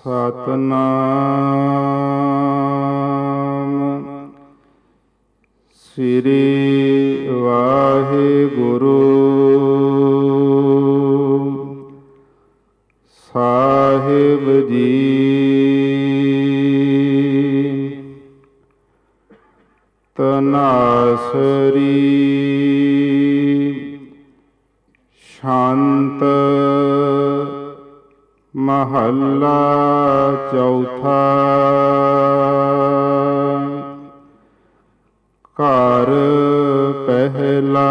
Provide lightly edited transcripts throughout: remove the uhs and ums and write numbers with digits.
ਸਤਿਨਾਮ ਸ੍ਰੀ ਵਾਹਿਗੁਰੂ ਸਾਹਿਬ ਜੀ। ਤਨਾਸਰੀ ਸ਼ਾਂਤ ਮਹੱਲਾ ਚੌਥਾ। ਘਰ ਪਹਿਲਾ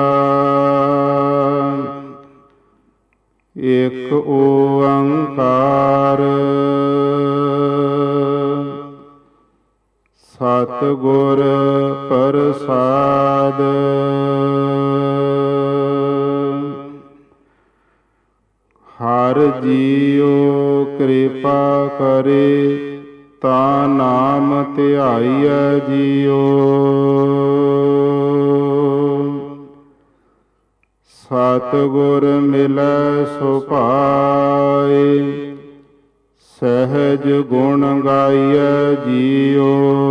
ਏਕ ਓੰਕਾਰ ਸਤਿਗੁਰ ਪ੍ਰਸਾਦਿ। ਹਰਿ ਜੀਉ ਕਿਰਪਾ ਕਰੇ ਤਾ ਨਾਮ ਧਿਆਈਐ ਜੀਉ। ਸਤਿਗੁਰ ਮਿਲੈ ਸੁਭਾਇ ਸਹਿਜ ਗੁਣ ਗਾਈਐ ਜੀਉ।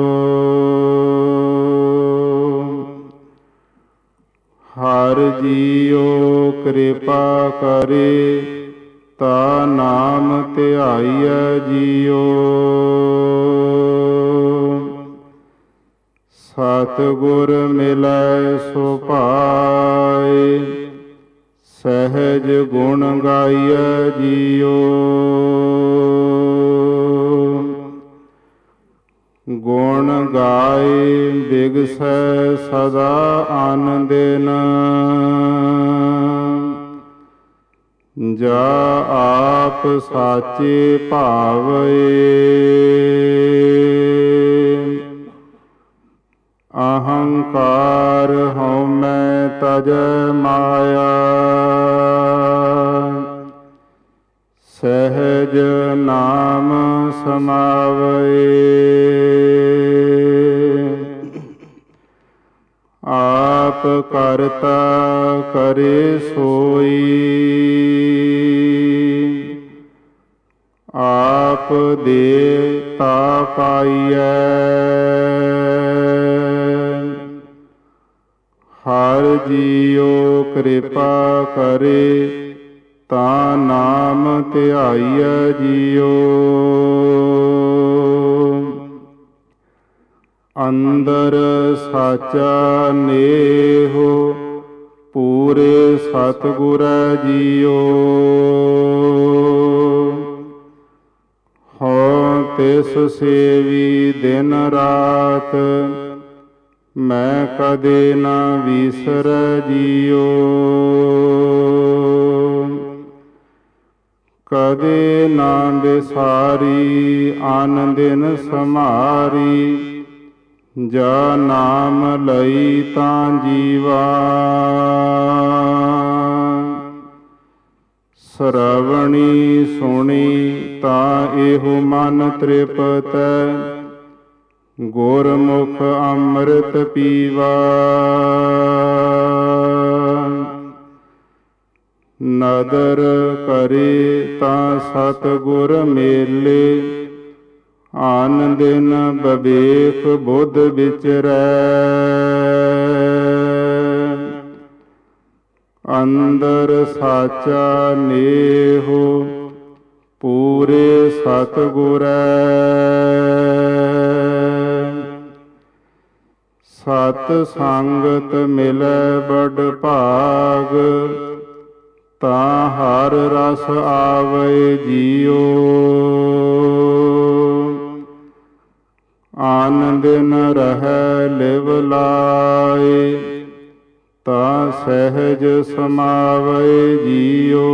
ਹਰਿ ਜੀਉ ਕਿਰਪਾ ਕਰੇ ਤਾ ਨਾਮ ਧਿਆਈਐ ਜੀਉ। ਸਤਿਗੁਰ ਮਿਲੈ ਸੁਭਾਇ ਸਹਿਜ ਗੁਣ ਗਾਈਐ ਜੀਉ। ਗੁਣ ਗਾਏ ਬਿਗਸੈ ਸਦਾ ਆਨੰਦਿਨ ਜਾ ਆਪ ਸਾਚੇ ਭਾਵੈ। ਅਹੰਕਾਰ ਹਉਮੈ ਤਜੈ ਮਾਇਆ ਸਹਿਜ ਨਾਮ ਸਮਾਵੈ। ਆਪ ਕਰਤਾ ਕਰੇ ਸੋਈ ਆਪ ਦੇ ਤਾ ਪਾਈਐ। ਹਰਿ ਜੀਉ ਕਿਰਪਾ ਕਰੇ ਤਾ ਨਾਮ ਧਿਆਈਐ ਜੀਉ। ਅੰਦਰ ਸਾਚਾ ਨੇਹੁ ਪੂਰੇ ਸਤਿਗੁਰੈ ਜੀਉ। ਹਉ ਤਿਸ ਸੇਵੀ ਦਿਨ ਰਾਤ ਮੈਂ ਕਦੇ ਨਾ ਵਿਸਰੈ ਜੀਉ। ਕਦੇ ਨਾ ਬਿਸਾਰੀ ਆਨ ਦਿਨ ਸਮਾਰੀ ਜਾ ਨਾਮ ਲਈ ਤਾਂ ਜੀਵਾ। ਸਰਵਣੀ ਸੁਣੀ ਤਾਂ ਇਹੋ ਮਨ ਤ੍ਰਿਪਤੈ ਗੁਰਮੁਖ ਅੰਮ੍ਰਿਤ ਪੀਵਾ। ਨਦਰ ਕਰੇ ਤਾਂ ਸਤਿਗੁਰ ਮੇਲੇ ਆਨ ਦਿਨ ਬਵੇਕ ਬੁੱਧ ਵਿਚਰੈ। ਅੰਦਰ ਸਾਚਾ ਨੇਹੁ ਪੂਰੇ ਸਤਿਗੁਰੈ। ਸਤ ਸੰਗਤ ਮਿਲੈ ਬੜ ਭਾਗ ਤਾਂ ਹਰ ਰਸ ਆਵੈ ਜੀਉ। ਆਨ ਦਿਨ ਰਹੈ ਲਿਵ ਲਾਇ ਤਾਂ ਸਹਿਜ ਸਮਾਵੈ ਜੀਉ।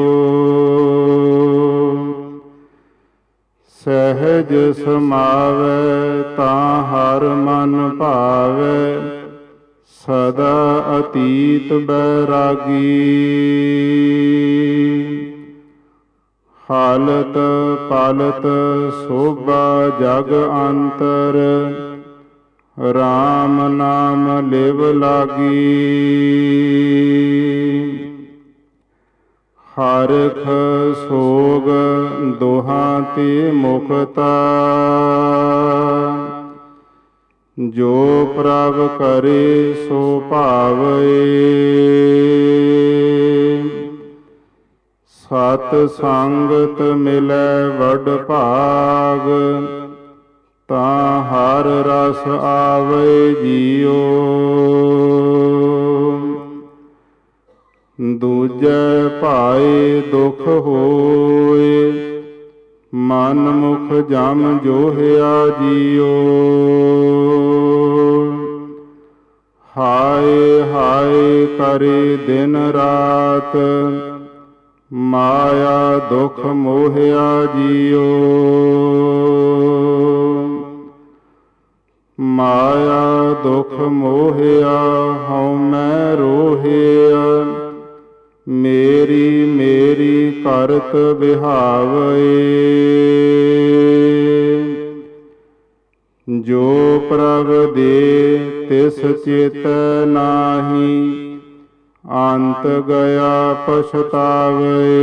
ਸਹਿਜ ਸਮਾਵੈ ਤਾਂ ਹਰ ਮਨ ਭਾਵੈ ਸਦਾ ਅਤੀਤ ਬੈਰਾਗੀ। ਹਾਲਤ ਪਾਲਤ ਸੋਭਾ ਜਗ ਅੰਤਰ ਰਾਮ ਨਾਮ ਲਿਵ ਲਾਗੀ। ਹਰਿਖ ਸੋਗ ਦੋਹਾਂ ਤੇ ਮੁਕਤਾ, ਜੋ ਪ੍ਰਭ ਕਰੇ ਸੋ ਭਾਵੇ। ਸਤ ਸੰਗਤ ਮਿਲੈ ਵਡ ਭਾਗ, ਤਾਂ ਹਰ ਰਸ ਆਵੇ ਜੀਉ। ਦੂਜੈ ਭਾਏ ਦੁਖ ਹੋਏ, ਮਨ ਮੁਖ ਜਮ ਜੋਹਿਆ ਜੀਉ। ਹਾਏ ਹਾਏ ਕਰੇ ਦਿਨ ਰਾਤ, ਮਾਇਆ ਦੁਖ ਮੋਹਿਆ ਜੀਉ। ਮਾਇਆ ਦੁਖ ਮੋਹਿਆ ਹਉਮੈ ਰੋਹਿਆ, ਮੇਰੀ ਮੇਰੀ ਕਰਤ ਬਿਹਾਵੈ। ਜੋ ਪ੍ਰਭ ਦੇ ਤਿਸ ਚੇਤੈ ਨਾਹੀ, ਅੰਤ ਗਿਆ ਪਛਤਾਵੇ।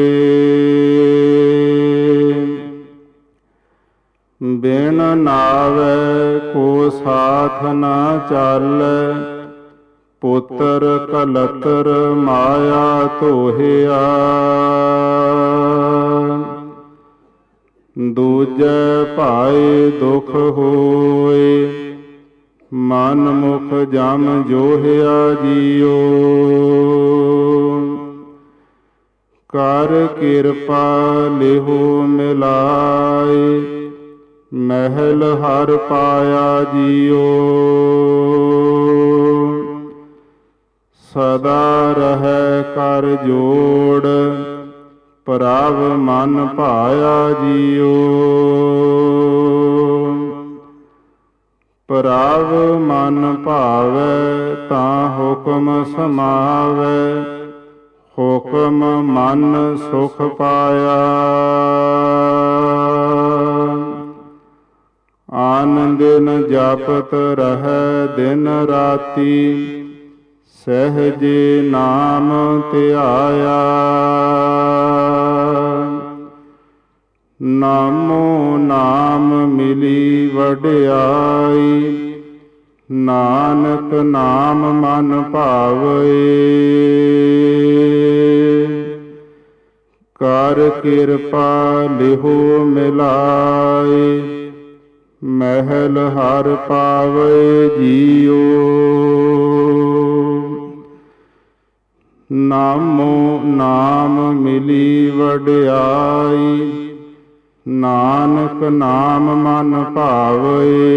ਬਿਨ ਨਾਵੈ ਕੋ ਸਾਥ ਨਾ ਚਾਲੈ, ਪੁੱਤਰ ਕਲਤਰ ਮਾਇਆ ਧੋਹਿਆ। ਦੂਜੈ ਭਾਏ ਦੁਖ ਹੋਏ, ਮਨ ਮੁਖ ਜਮ ਜੋਹਿਆ ਜੀਉ। ਕਰ ਕਿਰਪਾ ਲਿਹੁ ਮਿਲਾਏ, ਮਹਿਲ ਹਰ ਪਾਇਆ ਜੀਉ। ਸਦਾ ਰਹੈ ਕਰ ਜੋੜ, ਪ੍ਰਭ ਮਨ ਭਾਇਆ ਜੀਉ। ਪ੍ਰਭ ਮਨ ਭਾਵੈ ਤਾਂ ਹੁਕਮ ਸਮਾਵੈ, ਹੁਕਮ ਮਨ ਸੁਖ ਪਾਇਆ। ਆਨੰਦਿਨ ਜਪਤ ਰਹੈ ਦਿਨ ਰਾਤੀ, ਸਹਿਜੇ ਨਾਮ ਧਿਆਇਆ। ਨਾਮੋ ਨਾਮ ਮਿਲੀ ਵਡਿਆਈ, ਨਾਨਕ ਨਾਮ ਮਨ ਭਾਵੇ। ਕਰ ਕਿਰਪਾ ਲਿਹੁ ਮਿਲਾਏ, ਮਹਿਲ ਹਰ ਪਾਵੇ ਜੀਉ। ਨਾਮੋ ਨਾਮ ਮਿਲੀ ਵਡਿਆਈ, ਨਾਨਕ ਨਾਮ ਮਨ ਭਾਵੇ।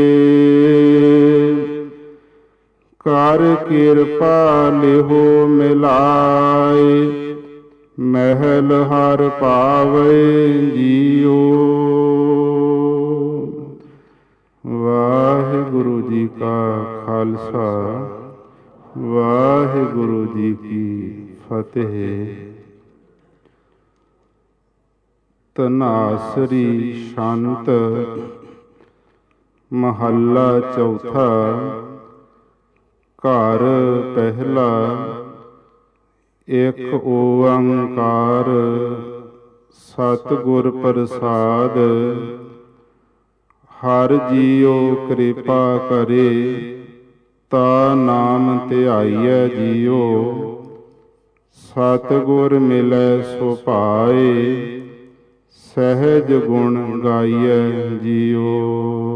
ਕਰ ਕਿਰਪਾ ਲਿਹੁ ਮਿਲਾਏ, ਮਹਿਲ ਹਰ ਪਾਵੇ ਜੀਉ। ਵਾਹਿਗੁਰੂ ਜੀ ਕਾ ਖਾਲਸਾ, ਵਾਹਿਗੁਰੂ ਜੀ ਕੀ ਫਤਿਹ। ਧਨਾਸਰੀ ਸ਼ੰਤ ਮਹੱਲਾ ਚੌਥਾ। ਘਰ ਪਹਿਲਾ। ਇਕ ਓੰਕਾਰ ਸਤਿਗੁਰ ਪ੍ਰਸਾਦ। ਹਰਿ ਜੀਉ ਕਿਰਪਾ ਕਰੇ, ਤਾ ਨਾਮ ਧਿਆਈਐ ਜੀਉ। ਸਤਿਗੁਰ ਮਿਲੈ ਸੋ ਭਾਏ, ਸਹਿਜ ਗੁਣ ਗਾਈਐ ਜੀਉ।